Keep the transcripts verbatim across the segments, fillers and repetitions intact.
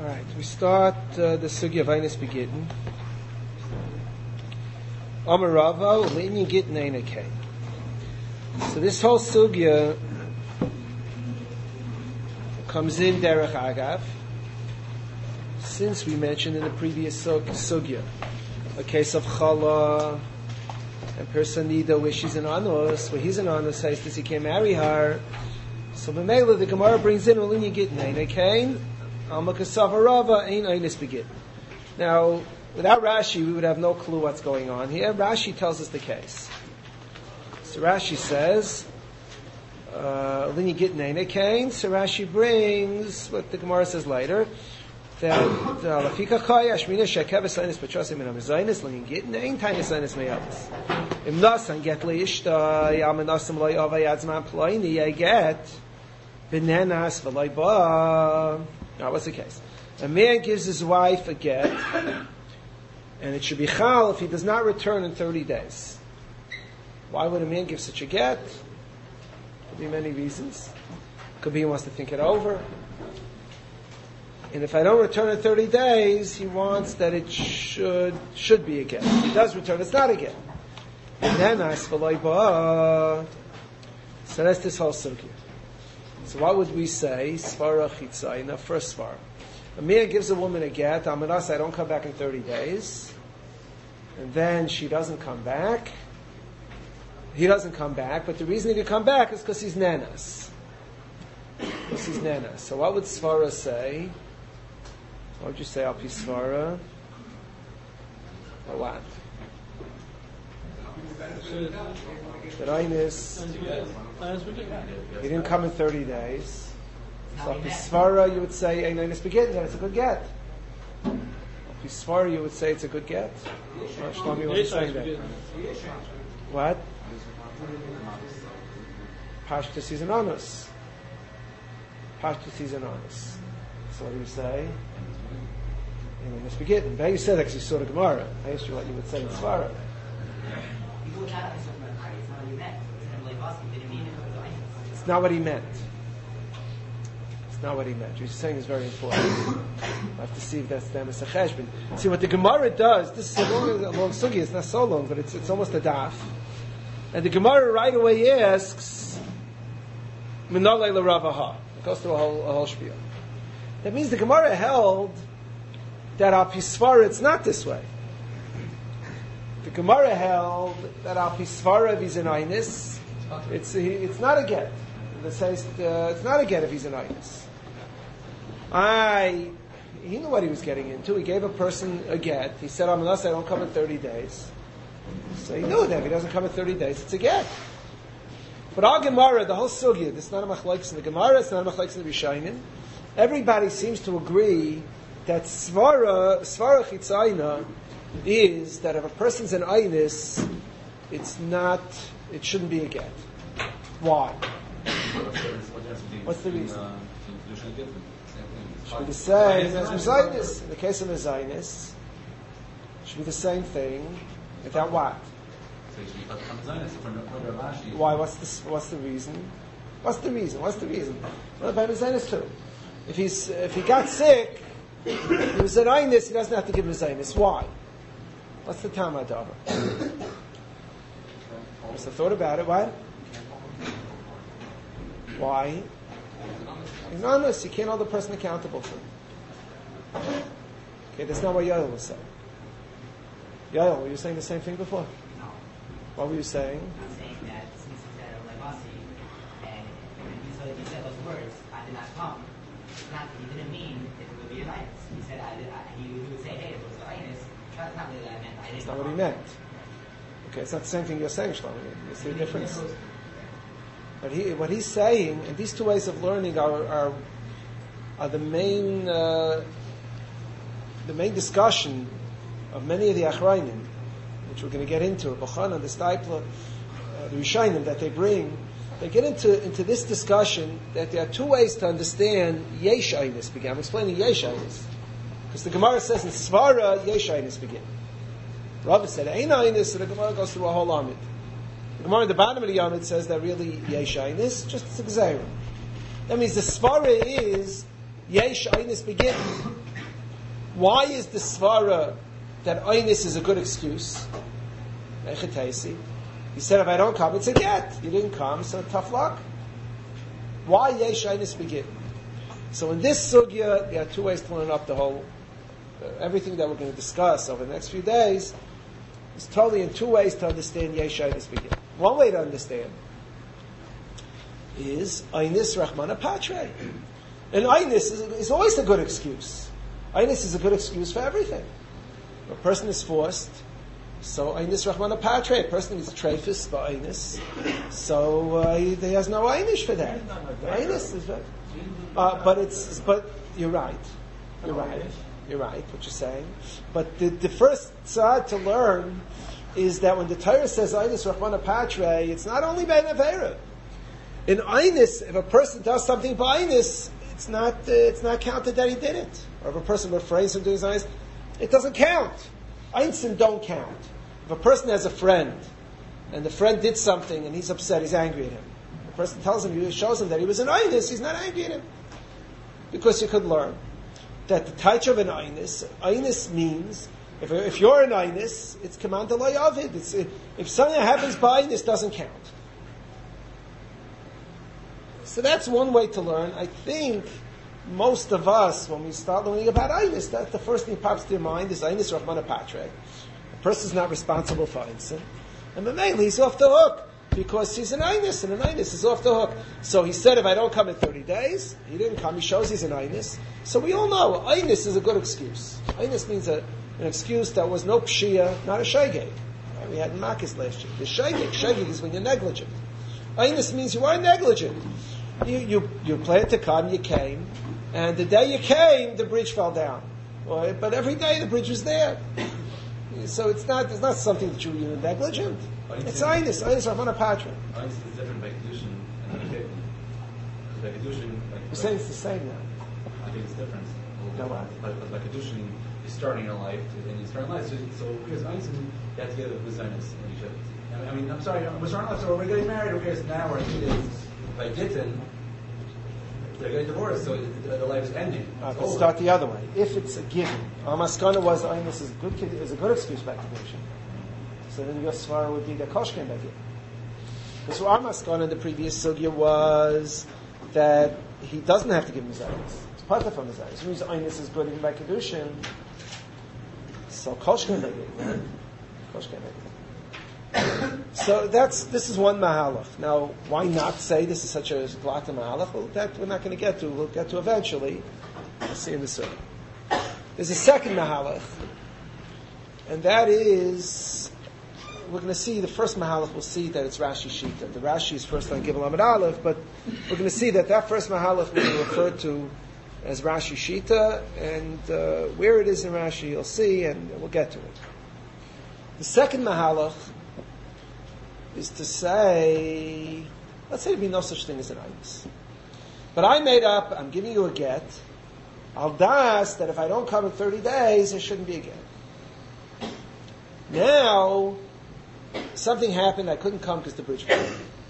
All right, we start uh, the sugya of Einis Begitten. Amar Rava, Le'inyan Gittin Ein Kain. So this whole sugya comes in derech agav, since we mentioned in the previous sug- sugya a case of chala and personida where she's an anus, where he's an anus, says that he can't marry her. So B'meila, the Gemara brings in Le'inyan Gittin Ein Kain. Now, without Rashi, we would have no clue what's going on here. Rashi tells us the case. So Rashi says, uh, so Rashi brings what the Gemara says later, that Lafika Chaya Ashmina Shekev Esainis Patrosim in Amazainis Lenin Gittin Ein Tainis Ainis Meyavis. Im Nasan get Leishta Yamanasam Loi Ava Yadzman Ploini I get Benenas V'Loi Ba. Now, what's the case? A man gives his wife a get, and it should be chal if he does not return in thirty days. Why would a man give such a get? Could be many reasons. Could be he wants to think it over. And if I don't return in thirty days, he wants that it should should be a get. If he does return, it's not a get. And then I So that's this whole sugya. So what would we say? Svara chitzayna, first svara. A man gives a woman a get, Amaras, I don't come back in thirty days. And then she doesn't come back. He doesn't come back, but the reason he could come back is because he's nenas. Because he's nenas. So what would svara say? What would you say, Alpi svara? Or what? That Einis, he didn't come in thirty days. So if Svara, you would say Ein Einis Begitten, then it's a good get. If Svara, you would say it's a good get. Shlomi, what are you saying there? What? Pashtus is an anus. Pashtus is an anus. So what do you say? Ein Einis Begitten. But you said that because you saw the Gemara. I asked you what you would say in Svara. It's not what he meant. It's not what he meant. What you're saying is very important. I have to see if that's them as a cheshbon. See what the Gemara does. This is a long, a long sugi. It's not so long, but it's it's almost a daf. And the Gemara right away asks, "Minalei l'ravaha." It goes through a whole a whole spiel. That means the Gemara held that al pisvara it's not this way. The Gemara held that al pisvara if he's an einis, it's it's not a get. It says uh, it's not a get if he's an einis. I he knew what he was getting into. He gave a person a get. He said, "Unless I don't come in thirty days," so he knew that if he doesn't come in thirty days, it's a get. But our Gemara, the whole sugya, this is not a machlokes in the Gemara, it's not a machlokes in the Rishonim. Everybody seems to agree that svara svara chitzayna is that if a person's an einis, it's not, it shouldn't be a get. Why? What's the reason? Should be the same as mezainis. In the case of mezainis, should be the same thing. Without what? Why? What's the What's the reason? What's the reason? What's the reason? Well, about mezainis too. If he's if he got sick, he was an einis. He doesn't have to give mezainis. Why? What's the Talmud over? What's the thought about it? What? Why? He's honest. You can't hold the person accountable for him. Okay, that's not what Yael was saying. Yael, were you saying the same thing before? No. What were you saying? I'm saying that since he said Levasi, and he said, he said those words, I did not come. Not, he didn't mean it would be an Inus. He said, I did, I, he, he would say, hey, it was an Inus. That's not really what I meant. I didn't That's not what he meant. Okay, it's not the same thing you're saying, Shlomo. You see the difference? But he, what he's saying, and these two ways of learning are are, are the main uh, the main discussion of many of the Achrayim, which we're going to get into, Bachana, the Steipler, uh, the Rishonim that they bring. They get into into this discussion that there are two ways to understand Yesh Einis begin. I'm explaining Yesh Einis. Because the Gemara says in Svara, Yesh Einis begin. Rava said, Ein Einis, so the Gemara goes through a whole Amid. The Gemara at the bottom of the Yamid says that really Yesh Einis, just a Gzeira. That means the Svara is Yesh Einis begin. Why is the svara that Einis is a good excuse? He said, if I don't come, it's a get. You didn't come, so tough luck. Why Yesh Einis begin? So in this sugya, there are two ways to learn up the whole, uh, everything that we're going to discuss over the next few days is totally in two ways to understand Yesh Einis begin. One way to understand is Einis Rahmana Patre. And Einis is, is always a good excuse. Einis is a good excuse for everything. A person is forced, so Einis Rahmana Patre. A person is treifus for Einis, so uh, he, he has no Einish for that. Einis is very, uh, but it's but you're right, you're right, you're right. What you're saying, but the, the first side to learn is that when the Torah says Einis Rahmana Patre, it's not only Ben Avera. In Einis, if a person does something by Einis, it's not uh, it's not counted that he did it. Or if a person refrains from doing his Einis, it doesn't count. Einstein don't count. If a person has a friend, and the friend did something, and he's upset, he's angry at him. The person tells him, he shows him that he was an Einis, he's not angry at him. Because you could learn that the taich of an Einis, Einis means, if, if you're an Einis, it's command Eloi Avid. It's, if something that happens by Einis, doesn't count. So that's one way to learn. I think most of us, when we start learning about Einis, that the first thing pops to your mind is Einis Rahmana Patre. The person's not responsible for Einstein. And the male, he's off the hook because he's an Einis, and an Einis is off the hook. So he said, if I don't come in thirty days, he didn't come, he shows he's an Einis. So we all know, Einis is a good excuse. Einis means a, an excuse that was no pshia, not a shegeg. Right? We had Makis last year. The shegeg, shegeg is when you're negligent. Einis means you are negligent. You, you, you planned to come, you came, and the day you came, the bridge fell down. Right? But every day the bridge was there. So it's not it's not something that you, you're negligent. It's Einis, Einis Rahmana Patre. Einis is different by Kedushin and by Kedushin. By Kedushin, like... You're saying it's the same now. I think it's different. No, what? But by Kedushin, you're starting your life, and you start life, so, so because Einis, you have to get it with Einis. I mean, I'm sorry, we're starting life, so we're getting married, okay, so now we're in by Gittin, they're getting divorced, so the, the life is ending. Uh, let's start the other way. If it's a given, our maskana was Einis is a good is a good excuse by Kedushin. So then your svara would be the koshken by given. Because our maskana in the previous sugya was that he doesn't have to give him his Einis. It's part of his Einis. It means Einis is good even by Kedushin. So koshken by given, right? Koshken by given. So that's this is one mahalach. Now, why not say this is such a glata mahalach? Well, that we're not going to get to. We'll get to eventually. We'll see in the surah. There's a second mahalach, and that is we're going to see the first mahalach. We'll see that it's Rashi Shita. The Rashi is first on Gimel Amud Aleph, but we're going to see that that first mahalach will be referred to as Rashi Shita, and uh, where it is in Rashi, you'll see, and we'll get to it. The second mahalach is to say, let's say there'd be no such thing as an Einis. But I made up, I'm giving you a get. I'll das that if I don't come in thirty days, there shouldn't be a get. Now, something happened, I couldn't come because the bridge fell.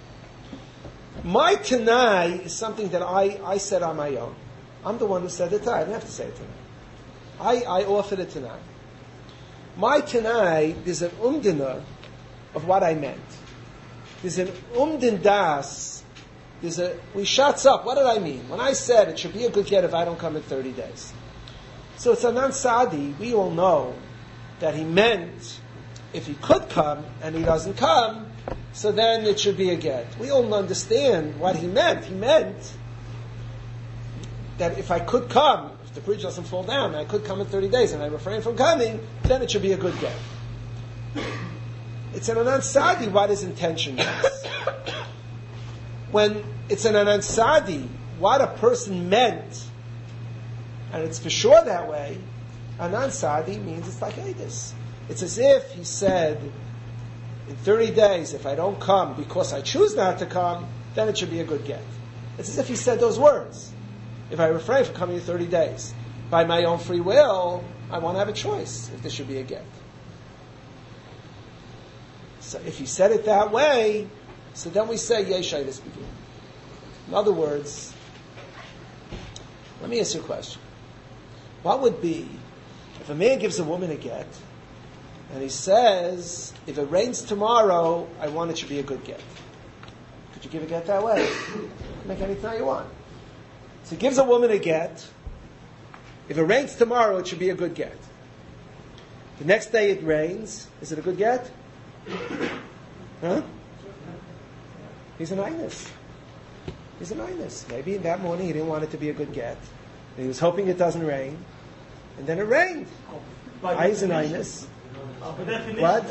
My Tanai is something that I, I said on my own. I'm the one who said it. I didn't have to say it tonight. I, I offered it tonight. My Tanai, there's an umdina of what I meant. There's an umdin das. There's a, we shots up. What did I mean? When I said it should be a good get if I don't come in thirty days. So it's Anan Sadi. We all know that he meant if he could come and he doesn't come, so then it should be a get. We all understand what he meant. He meant that if I could come, if the bridge doesn't fall down, and I could come in thirty days and I refrain from coming, then it should be a good get. It's an Anan Sadi what his intention is. When it's an Anan Sadi, what a person meant, and it's for sure that way, Anan Sadi means it's like Eidos. It's as if he said, in thirty days, if I don't come because I choose not to come, then it should be a good get. It's as if he said those words. If I refrain from coming in thirty days, by my own free will, I want to have a choice if this should be a get. So if he said it that way, so then we say, Yeshai this begin. In other words, let me ask you a question. What would be If a man gives a woman a get, and he says, if it rains tomorrow, I want it to be a good get. Could you give a get that way? Make any time you want. So he gives a woman a get. If it rains tomorrow, it should be a good get. The next day it rains. Is it a good get? Huh? He's an Inus. He's an Inus. Maybe in that morning he didn't want it to be a good get. He was hoping it doesn't rain. And then it rained. I is an Inus. What?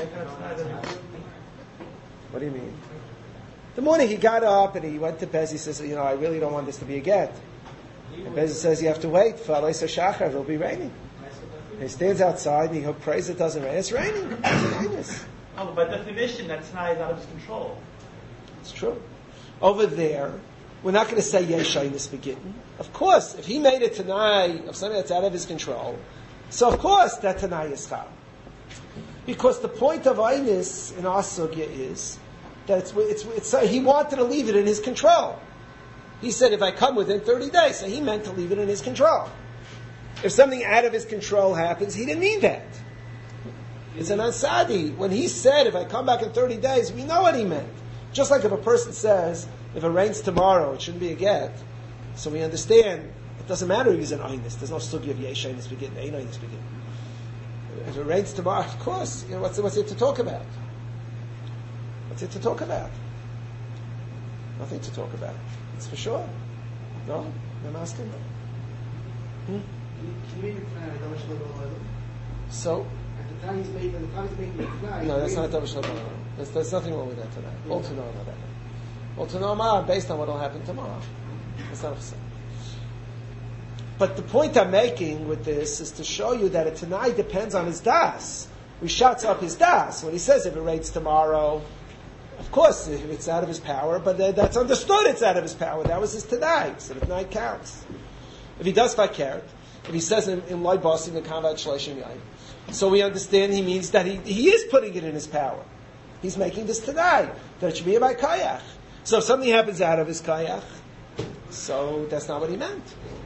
What do you mean? The morning he got up and he went to Bez, he says, you know, I really don't want this to be a get. And Bez says, you have to wait. For Aleisa Shachar, it'll be raining. And he stands outside and he prays it doesn't rain. It's raining. It's oh, by definition, that Tanai is out of his control. It's true. Over there, we're not going to say Yeshaynis Begitten. Of course, if he made a Tanai of something that's out of his control, so of course that Tanai is Chal. Because the point of Einis in our sugya is that it's, it's, it's, uh, he wanted to leave it in his control. He said, if I come within thirty days, so he meant to leave it in his control. If something out of his control happens, he didn't mean that. It's an ansadi. When he said, if I come back in thirty days, we know what he meant. Just like if a person says, if it rains tomorrow, it shouldn't be a get. So we understand, it doesn't matter if he's an Einis. There's no sugya of Yeshaynis Begin, Ein Einis Begin. If it rains tomorrow, of course, you know, what's, what's it to talk about? What's it to talk about? Nothing to talk about. It's for sure. No? I'm asking them. Hmm? Can you make it tonight? So? At the time he's making, at the time he's making it tonight. No, that's not Davar Shalom. There's, there's nothing wrong with that tonight. All to know about that. All to know based on what will happen tomorrow. That's not a percent. But the point I'm making with this is to show you that a Tanai depends on his das. He shuts up his das. When he says if it rains tomorrow, of course it's out of his power, but that's understood it's out of his power. That was his Tanai. So the Tanai counts. If he does fakert, if he says in, in Loi Bosim the Kanvat Shleishim Yain, so we understand he means that he, he is putting it in his power. He's making this Tanai, that it should be by Kayach. So if something happens out of his Kayach, so that's not what he meant.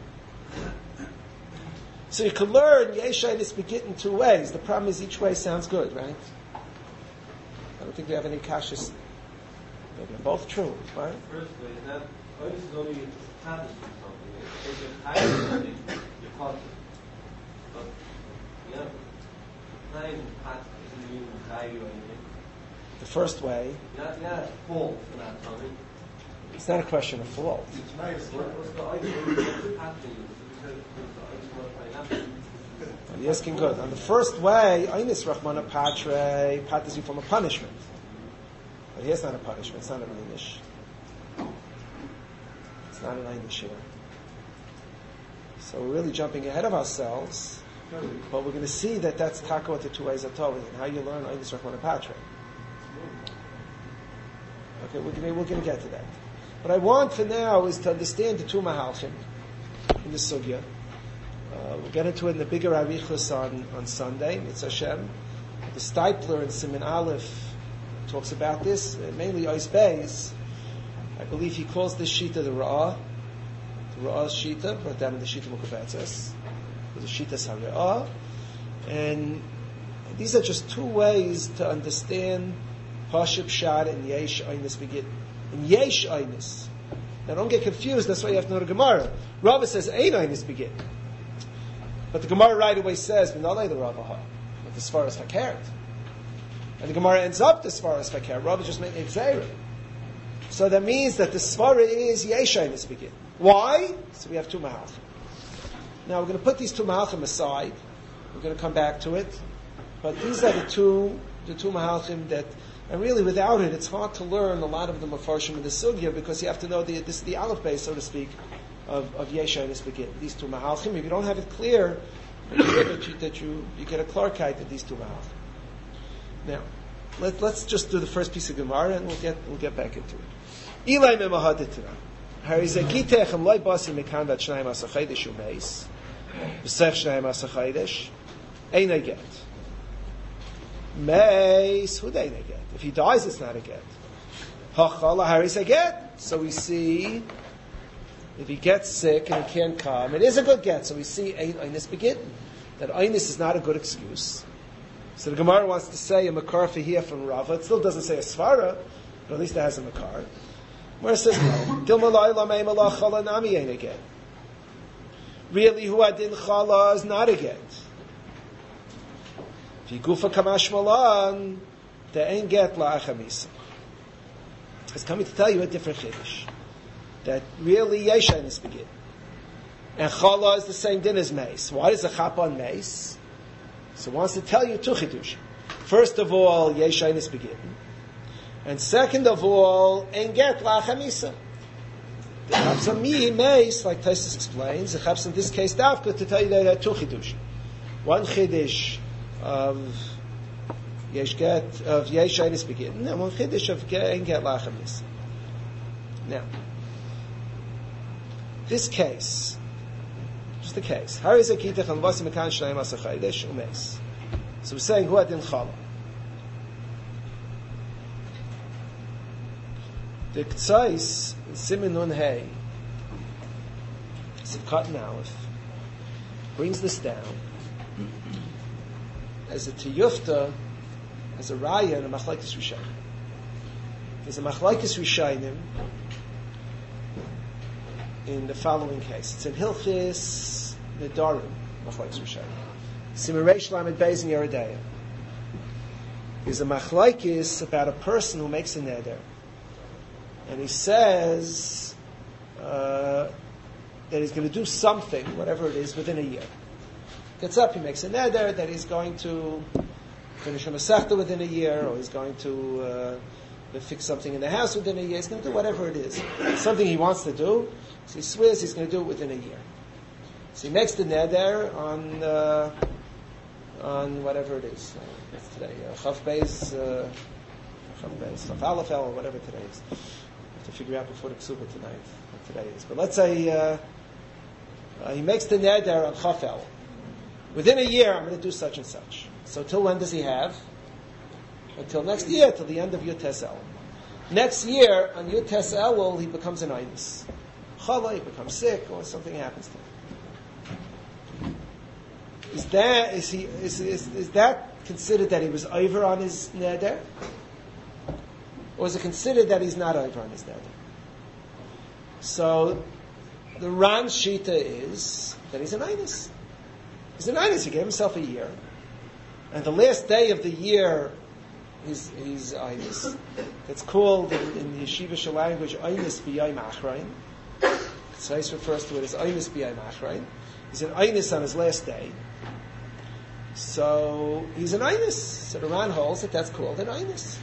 So you can learn Yeshaynis Begit in two ways. The problem is each way sounds good, right? I don't think we have any kashas. They're both true, right? First way, that always is only established something. If it's higher something, you caught it. But, yeah, not even pat, isn't even high or anything. The first way. Not, not fault for that something. It's not a question of fault. It's nice. What was the idea? What's the pattern? You're asking good. On the first way, Einis Rachmana Patre patters you from a punishment. But here's not a punishment. It's not an Einish. It's not an Einish here. So we're really jumping ahead of ourselves. But we're going to see that that's taka what the two ways are told and how you learn Einis Rachmana Patre. Okay, we're going, we're going to get to that. What I want for now is to understand the two mahalchim in the sugya. Uh, we'll get into it in the bigger Arichos on, on Sunday, Mitzvah Hashem. The Stipler in Siman Aleph talks about this, uh, mainly Ois Beis. I believe he calls this Shita the Ra'ah. The Ra'ah's Shita, brought down in the Shita Mukabetzes. The Shita Sara'ah. And these are just two ways to understand Pashib Shad and Yesh Einis Begit. And Yesh Einis. Now don't get confused, that's why you have to know the Gemara. Rava says Ein Einis Begit. But the Gemara right away says, "V'nalei the Ravaha," with the Svaras Fakert, and the Gemara ends up the Svaras Fakert. Rava just made it Zera. So that means that the Svara is Yeshaynis Begin. Why? So we have two Mahalchim. Now we're going to put these two Mahalchim aside. We're going to come back to it. But these are the two, the two Mahalchim that, and really without it, it's hard to learn a lot of the Mefarshim in the Sugya because you have to know the this is the Aleph base, so to speak, of, of Yeshaynis Begin. These two Mahalchim. If you don't have it clear, make sure that you, that you, you get a Clarkite of these two Mahalchim. Now, let, let's just do the first piece of Gemara and we'll get we'll get back into it. Ilai memahadetira. Harizekitechem loy basi mekan vat shnayim asachaydish umeis. V'sech shnayim asachaydish. Ein get. Meis, who they get? If he dies, it's not a get. Hachala haris a get. So we see, if he gets sick and he can't come, it is a good get. So we see ein einis begin. that Einis is not a good excuse. So the Gemara wants to say a Makar Fihiyah from Rava. It still doesn't say a Svara, but at least it has a Makar. Where says no. Dilmalai lamei malach chala nami ain't a get. Really, who adin chala is not a get. V'gufa kamash malan, they ain't get la'achamisa. It's coming to tell you a different chiddush. That really yeshain is begin. And chala is the same din as meis. Why does a chap on meis? So it wants to tell you two chiddush. First of all, yeshain is begin. And second of all, en get la'achamisa. The chapsa mi meis, like Taisus explains, the chapsa in this case dafka to tell you that there are two chiddush. One chiddush of yesh get of yeshain is begin, and one chiddush of en get la'achamisa. Now, this case, just the case. How is it kitach and vasim mekan shnayim asachaydesh umeis? So we're saying who adin chala. The K'tzais, Siman Nun Hey, Sivkat and Aleph, brings this down as a Tiyufta, as a Raya and a Machlaikis Rishayim. There's a Machlaikis Rishayim in the following case. It's in Hilchis Nedarim, Machlaikis Rishayim. Siman Reish Lamed Beis in Yeridea. There's a Machlaikis about a person who makes a neder. And he says uh, that he's going to do something, whatever it is, within a year. Gets up, he makes a neder that he's going to finish a masechta within a year, or he's going to uh, fix something in the house within a year. He's going to do whatever it is. Something he wants to do, so he swears he's going to do it within a year. So he makes the neder on uh, on whatever it is. Uh, today, Chav Beis, Chav Beis, Chav Aleph, or whatever today is. To figure out before the Ksuba tonight, what today is. But let's say uh, uh, he makes the neder on Chafel. Within a year, I'm going to do such and such. So till when does he have? Until next year, till the end of Yud Tes Elul. Next year, on Yud Tes Elul, he becomes an Einus. Chala, he becomes sick, or something happens to him. Is that, is he, is, is, is that considered that he was over on his neder? Or is it considered that he's not over on his neder? So, the Ran Shita is that he's an Einus. He's an Einus. He gave himself a year. And the last day of the year, he's, he's Einus. It's called, in, in the Yeshivish language, Einus B'yayim Achrain. Tzais refers to it as Einus B'yayim Achrain. He's an Einus on his last day. So, he's an Einus. So the Ran holds that that's called an Einus.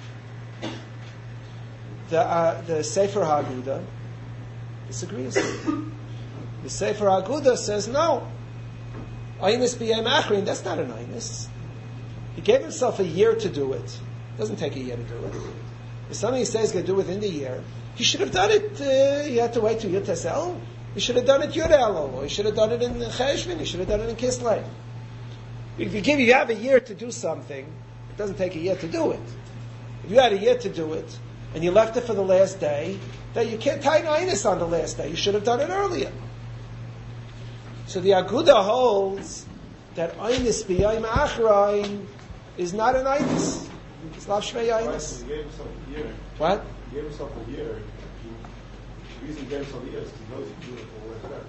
The, uh, the Sefer HaAguda disagrees. The Sefer HaAguda says, no, Einus B'yayim Achrin, that's not an Einus. He gave himself a year to do it. It doesn't take a year to do it. If something he says he's going to do within the year, he should have done it, uh, he had to wait till Yud Tes Elul. He should have done it Yud Elul, or he should have done it in Cheshvan, he should have done it in Kislev. If you give, you have a year to do something, it doesn't take a year to do it. If you had a year to do it, and you left it for the last day, then you can't tie an Einus on the last day. You should have done it earlier. So the Aguda holds that Einus B'yayim Achrain is not an Einus. It's not Shmei Einus. He gave himself a year. What? He gave himself a year. He, the reason he gave himself a year is because he knows he's doing it for whatever.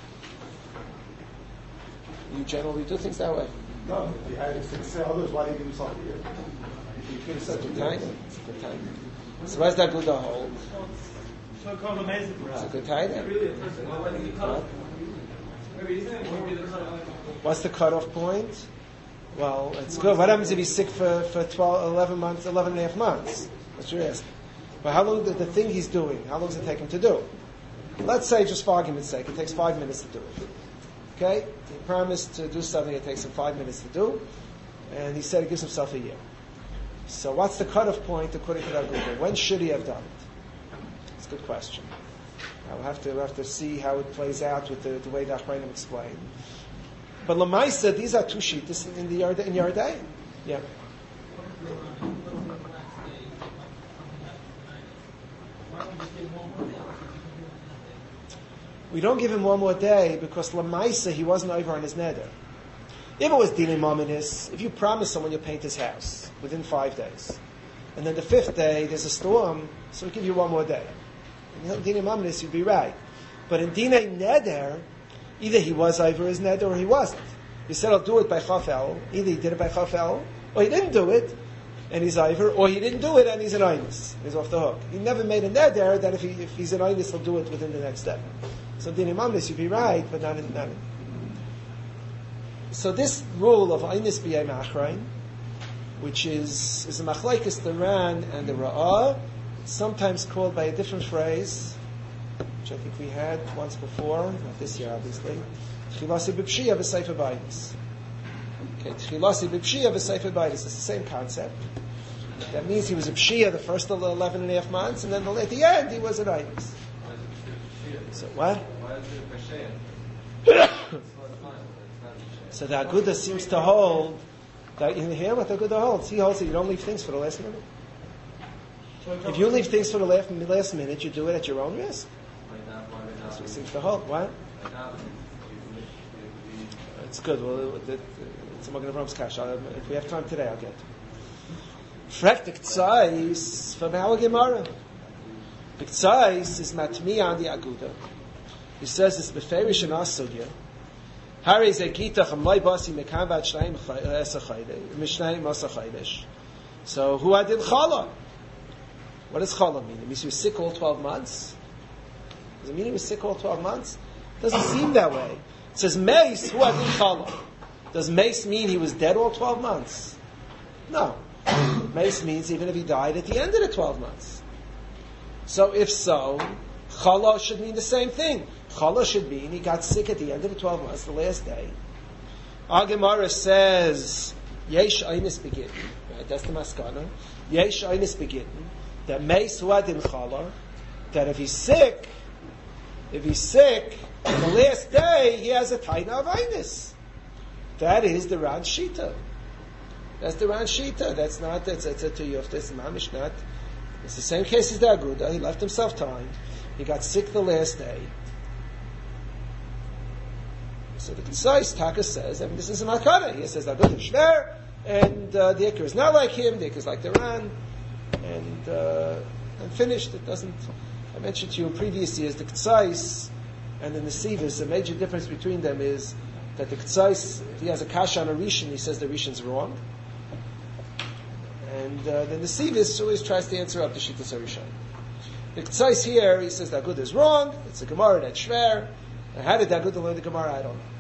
You generally do things that way. No, if he had six others, why did he give himself a year? He could have said It's a two good time. days. It's a good time. So where's that Aguda hold? So called amazing. It's a good time. Really, a person, why did he cut off? Maybe isn't it maybe the cut off? What's the cutoff point? Well, it's good. What happens if he's sick for, for twelve, eleven months, eleven and a half months? That's what you're asking. But how long, the, the thing he's doing, how long does it take him to do? Let's say, just for argument's sake, it takes five minutes to do it. Okay? He promised to do something it takes him five minutes to do, and he said he gives himself a year. So what's the cutoff point according to that Google? When should he have done it? It's a good question. Now we'll have to, we'll have to see how it plays out with the, the way the Achrayim explain. But Lamaisa, these are two shittas in the Yard, in Yardei. Yeah. We don't give him one more day because Lamaisa, he wasn't over on his neder. If it was dinei maminis, if you promise someone you'll paint his house within five days, and then the fifth day there's a storm, so we'll give you one more day. In dinei maminis, you'd be right. But in dinei neder, either he was over his neder or he wasn't. He said, I'll do it by chafel. Either he did it by chafel, or he didn't do it, and he's over, or he didn't do it, and he's an einus. He's off the hook. He never made a neder that if, he, if he's an einus, he'll do it within the next day. So dinei maminis, you'd be right, but not in, not in. So this rule of einus b'yei machrein, which is, is a machlekes the Ran and the Ra'ah, sometimes called by a different phrase, which I think we had once before, not this year obviously, Tchilasi b'pshiyah v'seifer b'einus. Okay, Tchilasi b'pshiyah v'seifer b'einus is the same concept. That means he was a pshiyah the first eleven and a half months, and then at the end he was an einus. So what? Why is it a So the Aguda seems to hold that in here what the Aguda holds. He holds that you don't leave things for the last minute. If you leave things for the last, last minute, you do it at your own risk. That's what he seems to hold. What? It's good. Well, it, it, it's a Magen Avram's cash. If we have time today, I'll get. Frektik tzais from our Gemara. The tzais is matmi on the Aguda. He says it's beferish and asugya. Hari zekita chamlay basi mekanvat shnayim mishnayim asachaydesh. So who I did chala? What does chala mean? It means he was sick all twelve months. Does it mean he was sick all twelve months? It doesn't seem that way. It says meis who I did chala. Does meis mean he was dead all twelve months? No. Meis means even if he died at the end of the twelve months. So if so, chala should mean the same thing. Chala should mean he got sick at the end of the twelve months, the last day. Our Gemara says, Yesh Einus Begitten. Right, that's the maskana. Yesh Einus Begitten. That Meis Huadin Chala, that if he's sick, if he's sick, on the last day, he has a taina of Einus. That is the Ran Shita. That's the Ran Shita. That's not, that's, that's a Tuyuf, that's Mamish not. It's the same case as the Aguda. He left himself time. He got sick the last day. So the Ksais Taka says, I mean, this is a Makana. He says, Aguda Shver, and uh, the Ikar is not like him, the Ikar is like the Ran, and, uh, and finished. It doesn't, I mentioned to you in previous years, the Ksais and the Nesivis, the major difference between them is that the Ksais, if he has a Kasha on a Rishon, he says the Rishon's wrong. And uh, the Nesivis always tries to answer up the Shittas HaRishon. The Ksais here, he says the Aguda is wrong, it's a Gemara that's Shver. And how did the Aguda learn the Gemara? I don't know.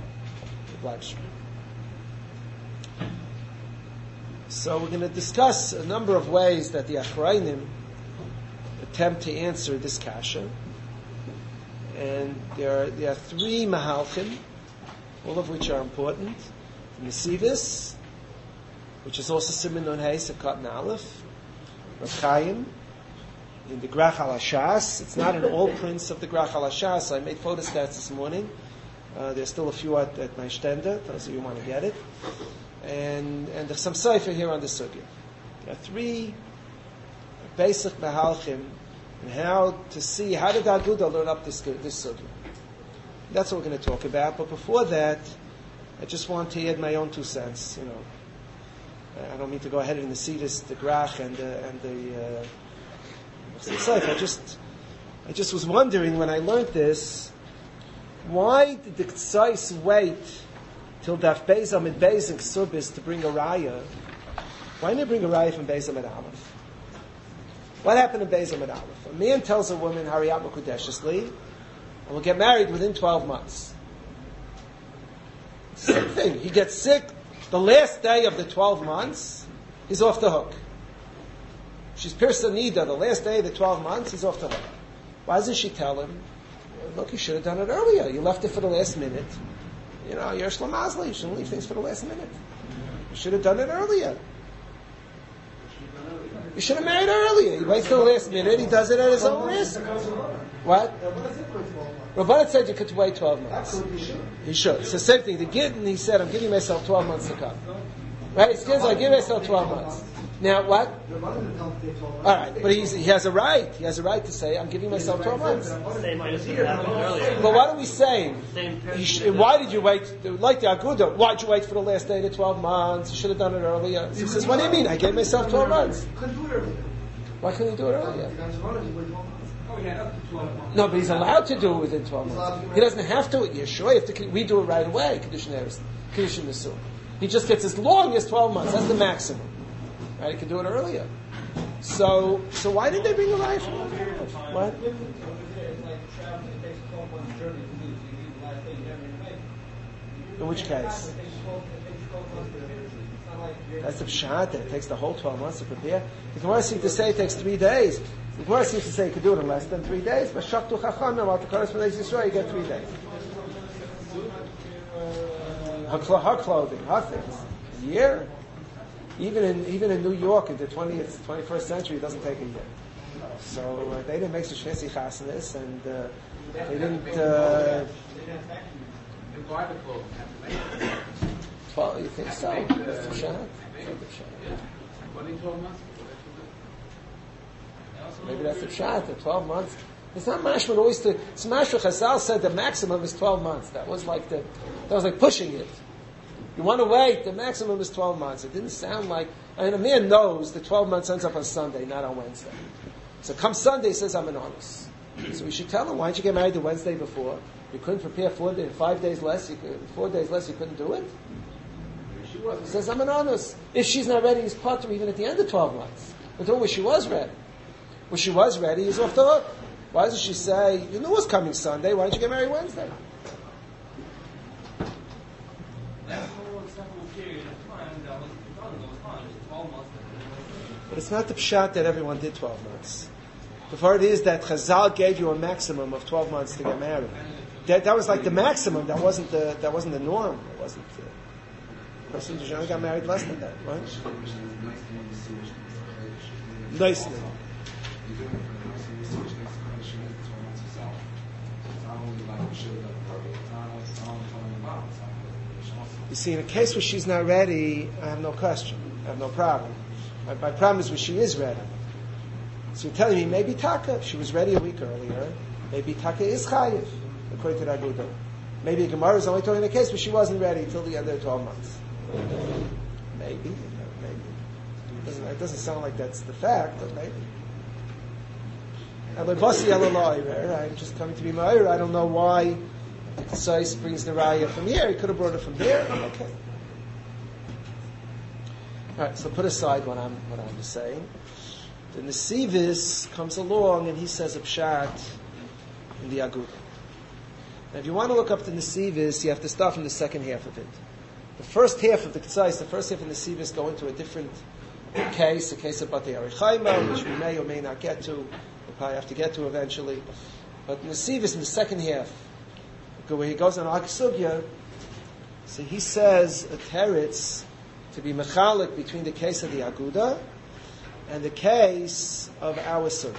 So we're going to discuss a number of ways that the Achrayim attempt to answer this kasha. And there are, there are three mahalchim, all of which are important. The Nesivis, which is also Siman Nun Hey, Sekat and Aleph. Rav Chaim, in the Grach HaLashas. It's not in all prints of the Grach HaLashas. I made photostats this morning. Uh, there's still a few at, at my stender, those of you who want to get it. And and there's some cipher here on the sugya. There are three basic mahalchim and how to see, how did the Aguda learn up this, this sugya. That's what we're going to talk about. But before that, I just want to add my own two cents. You know, I don't mean to go ahead and see this, the Grach and the, and the uh, cipher. I just, I just was wondering when I learned this, why did the Ksais wait till Daf Beis Amid Beis and Ksubis to bring a raya? Why didn't they bring a raya from Beis Amid Aleph? What happened in Beis Amid Aleph? A man tells a woman, "Hurry up, Mekudeshesli, and we'll get married within twelve months." It's the same thing. He gets sick the last day of the twelve months. He's off the hook. She's Pirsa Nida the last day of the twelve months. He's off the hook. Why doesn't she tell him? Look, you should have done it earlier. You left it for the last minute. You know, you're Shlamazli. You shouldn't leave things for the last minute. You should have done it earlier. You should have married earlier. He waits till the last minute. He does it at his own risk. What? Rabbanat said you could wait twelve months. He should. It's the same thing. The Gittin, he said, I'm giving myself twelve months to come. Right? It's kids, I give myself twelve months. Now what? The mother didn't tell him to take twelve months. All right, but he's, he has a right. He has a right to say, "I'm giving myself twelve months." Same minus what happened earlier. But what are we saying? Same You sh- person. why did you wait? Like the Aguda, why did you wait for the last day to twelve months? You should have done it earlier. So he says, "What do you mean? I gave myself twelve months. Couldn't do it earlier. Why couldn't he do it earlier?" The guy's running, he waited twelve months. Oh, yeah, up to twelve months. No, but he's allowed to do it within twelve months. He doesn't have to. You're sure? If the, we do it right away, condition condition the suit. He just gets as long as twelve months. That's the maximum. Right? He can do it earlier. So, so why did they bring a riot from what? In which case? That's the pshat. It takes the whole twelve months to prepare. The Gemara seems to say it takes three days. The Gemara seems to say you could do it in less than three days. But shaktu chachamim, while the correspondence is Yisrael, you get three days. Her, cl- her clothing, her things. A year? Even in even in New York in the twentieth, twenty-first century, it doesn't take a year. So uh, they didn't make such fancy chasanis, and uh, they didn't. Uh, well, you think so? That's the pshat. Maybe that's the pshat. The twelve months. It's not mashma always to. It's mashma. Chazal said the maximum is twelve months. That was like the. That was like pushing it. You want to wait, the maximum is twelve months. It didn't sound like, I mean, a man knows the twelve months ends up on Sunday, not on Wednesday. So come Sunday, he says, I'm an honest. So we should tell him, why didn't you get married the Wednesday before? You couldn't prepare four days, five days less, you could, four days less, you couldn't do it? He says, I'm an honest. If she's not ready, he's potter even at the end of twelve months. Until when she was ready. When she was ready, he's off the hook. Why doesn't she say, you knew it was coming Sunday, why didn't you get married Wednesday? But it's not the pshat that everyone did twelve months. The part is that Chazal gave you a maximum of twelve months to get married. That, that was like the maximum. That wasn't the that wasn't the norm. It wasn't. The person generally got married less than that, right? Nicely. You see, in a case where she's not ready, I have no question. I have no problem. My, my problem is when she is ready. So you're telling me maybe Taka, she was ready a week earlier. Maybe Taka is chayiv, according to the Aguda. Maybe Gemara is only talking in a case where she wasn't ready until the end of the twelve months. Maybe, maybe. It doesn't, it doesn't sound like that's the fact, but maybe. I'm just coming to be ma'ir. I don't know why Tzais brings the raya from here. He could have brought it from there. Okay. All right. So put aside what I'm what I'm saying. The Nesivis comes along and he says a pshat in the Aguda. Now, if you want to look up the Nesivis, you have to start from the second half of it. The first half of the Tzais, the first half of the Nesivis go into a different case, a case about the Arichaima, which we may or may not get to. We'll probably have to get to eventually. But Nesivis in the second half, where he goes on Aksugya, so he says a teretz to be mechalik between the case of the Aguda and the case of our sugya.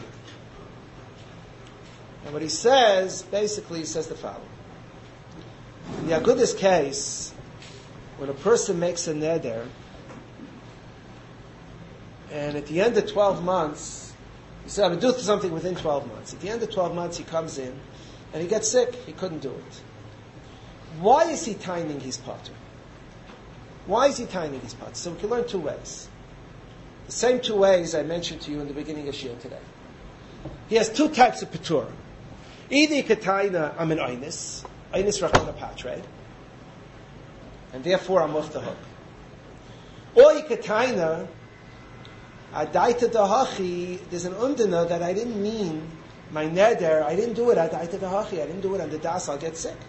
And what he says, basically, he says the following. In the Aguda's case, when a person makes a neder, and at the end of twelve months, he said, I'm going to do something within twelve months. At the end of twelve months, he comes in, and he gets sick. He couldn't do it. Why is he timing his potter? Why is he timing his potter? So we can learn two ways. The same two ways I mentioned to you in the beginning of Shir today. He has two types of patur. Either he could taina, I'm an einis, einis rachona patre, and therefore I'm off the hook. Or he could taina, adaita dahachi, there's an undina that I didn't mean my neder, I didn't do it adaita dahachi, I didn't do it on the das, I'll get sick.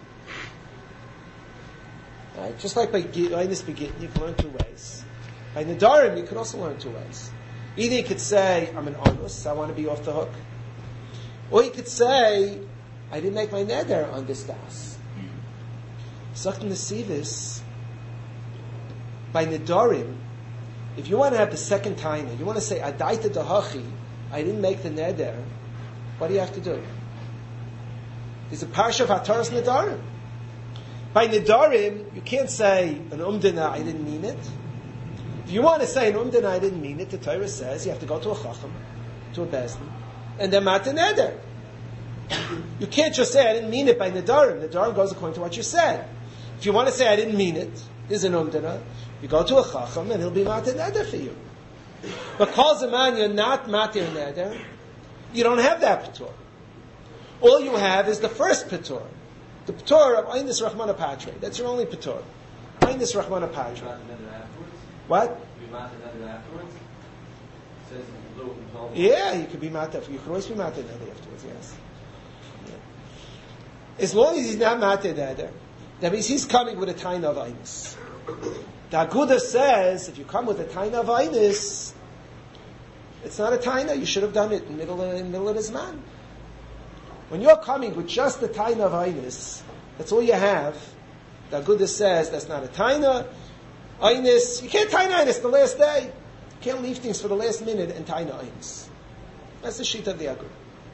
Right? Just like by einis begin, you can learn two ways. By Nadarim, you can also learn two ways. Either you could say, I'm an onus, I want to be off the hook. Or you could say, I didn't make my neder on this das. Sachtan Nesivis, by Nadarim, if you want to have the second time, you want to say, Adaita dahachi, I didn't make the neder, what do you have to do? There's a parsha of Hataras Nadarim. By Nadarim, you can't say, an umdina, I didn't mean it. If you want to say an umdana, I didn't mean it, the Torah says you have to go to a chacham, to a bezdin, and then matan neder. You can't just say I didn't mean it by nedarim. Nedarim goes according to what you said. If you want to say I didn't mean it, there's an umdana. You go to a chacham and he'll be matan neder for you. But kol zaman you're not matir neder, you don't have that patur. All you have is the first patur, the patur of Einis Rachmana Patre. That's your only patur. Einis Rachmana Patre. What? Yeah, you could be matir. You could always be matir neder afterwards. Yes. Yeah. As long as he's not matir neder, that means he's coming with a taina of Einis. The Aguda says if you come with a taina of Einis, it's not a taina. You should have done it in the middle of, in the middle of the Zman. When you're coming with just the taina of Einis, that's all you have. The Aguda says that's not a taina. Einis, you can't taina Einis the last day. You can't leave things for the last minute and taina Einis. That's the sheet of the Aguda.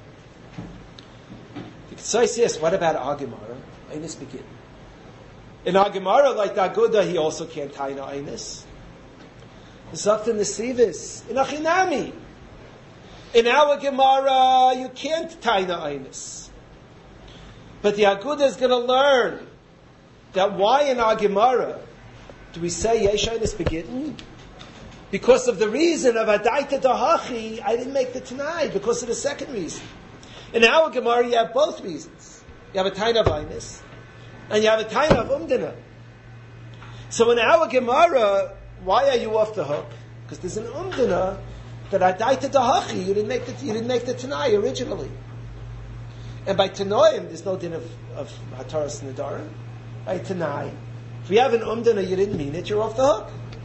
The Ketzai says, what about Agemara? Einis begin. In Agemara, like the Aguda, he also can't taina Einis. Zakt in the Sivis. In Achinami. In our Gemara, you can't taina Einis. But the Aguda is going to learn that why in our Gemara do we say Yesh Einis Begitten? Because of the reason of Adaita Dahachi, I didn't make the Tanai, because of the second reason. In our Gemara, you have both reasons. You have a taina of Einis, and you have a taina of Umdana. So in our Gemara, why are you off the hook? Because there's an Umdana that Adaita Dahachi, you didn't make the you didn't make the Tanai originally. And by Tanoim, there's no din of, of Hataras Nedarim. By Tanai, if we have an Umdana, you didn't mean it, you're off the hook.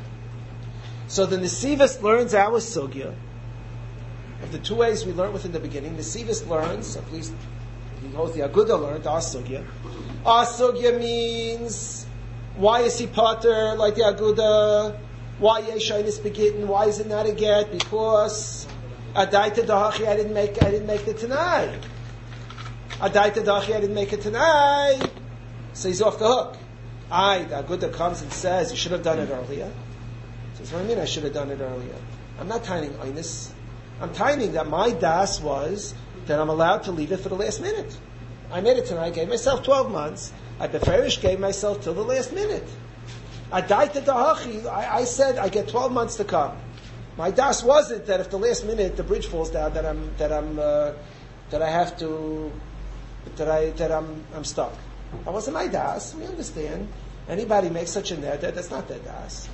So the Nesivus learns our Sugya. Of the two ways we learned within the beginning, Nesivus learns, at least he holds the Aguda learned, our Sugya. Our Sugya means, why is he Potter like the Aguda? Why Yesh Einis Begitten? Why is it not a get? Because Adaita Dahachi, I didn't make I didn't make the Tanai. Adaita Dahachi, I didn't make a Tanai. So he's off the hook. I, the Aguda comes and says, you should have done it earlier. He says, what do you mean I should have done it earlier? I'm not tining Einis. I'm tining that my das was that I'm allowed to leave it for the last minute. I made it tonight, I gave myself twelve months. I beferish gave myself till the last minute. Adaita Dahachi, I, I said I get twelve months to come. My das wasn't that if the last minute the bridge falls down that I'm that I'm uh, that I have to that I that I'm I'm stuck. That wasn't my das. We understand. Anybody makes such a neder, that's not their das.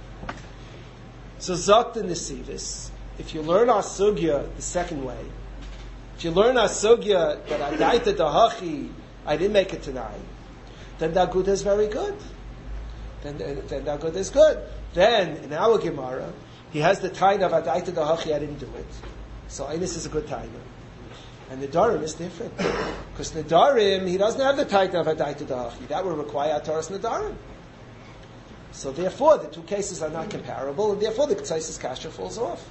So Zakt in the Sivis, if you learn our sugya the second way, if you learn our sugya that Adaita Dahachi, I didn't make it tonight, then the Aguda is very good. Then, then, then the Aguda is good. Then, in our Gemara, he has the taina of Adaita Dahachi, I didn't do it. So Einis is a good taina. And the Darim is different. Because the Darim, he doesn't have the taina of Adaita Dahachi. That will require Ataras Nedarim. So therefore, the two cases are not comparable, and therefore the Ketzaisis Kasha falls off.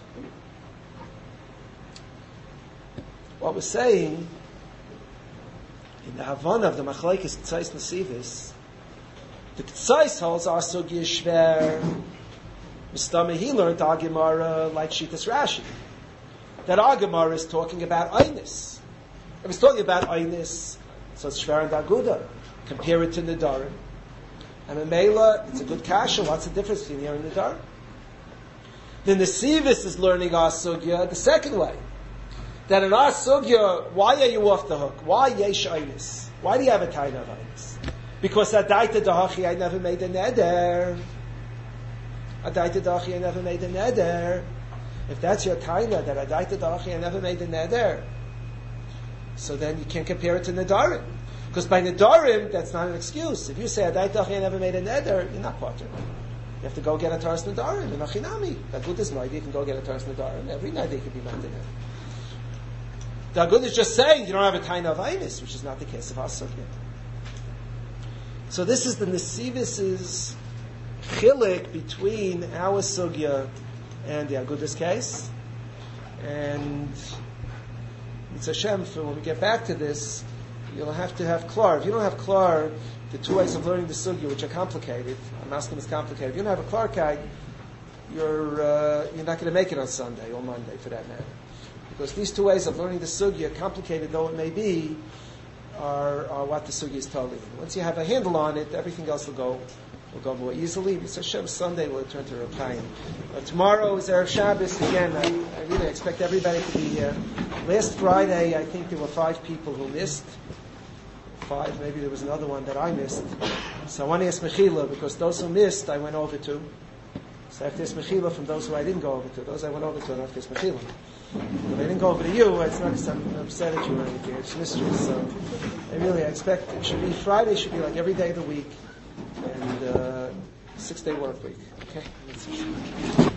What we're saying, in the Havana of the Machlekes Ketzais Nesivis, the Ketzais holds our Sugya Shver, Mistama, he learned our Gemara like Shitas Rashi. That our Gemara is talking about Einis. If it's talking about Einis, so it's Shver and Aguda. Compare it to Nedarim. And in Mela, it's a good kasha. What's the difference between here and Nedarim? Then the Sivis is learning our Sugya the second way. That in our Sugya, why are you off the hook? Why Yesh Einis? Why do you have a taina of Einis? Because Adaita Dahachi, I never made a neder. Adaita Dahachi, I never made a neder. If that's your taina, that Adaita Dahachi, I never made a neder, so then you can't compare it to Nedarim. Because by Nedarim, that's not an excuse. If you say Adaita Dahachi, I never made a neder, you're not potter. You have to go get a Taras Nedarim. In Achinami, the good is night, you can go get a Taras Nedarim. Every night they can be made. The good is just saying you don't have a taina of Einis, which is not the case of our Sugya. So this is the Nesivis's chilik between our Sugya and the Aguda's case. And it's Hashem, for when we get back to this, you'll have to have klar. If you don't have klar, the two ways of learning the Sugya, which are complicated, I'm asking is complicated. If you don't have a klar kai, you're uh, you're not going to make it on Sunday or Monday, for that matter, because these two ways of learning the sugya, complicated though it may be, are, are what the sugya is telling you. Once you have a handle on it, everything else will go will go more easily. Mitzvah Hashem, Sunday will turn to Rav uh, Tomorrow is Erev Shabbos again. I, I really expect everybody to be here. Last Friday, I think there were five people who missed. Five, maybe there was another one that I missed. So I want to ask Mechila, because those who missed, I went over to. So I have to ask Mechila from those who I didn't go over to. Those I went over to, I have to ask Mechila. If I didn't go over to you, it's not because I'm upset at you or anything. It's mystery. So I really I expect it should be, Friday should be like every day of the week, and uh, six-day work week. Okay?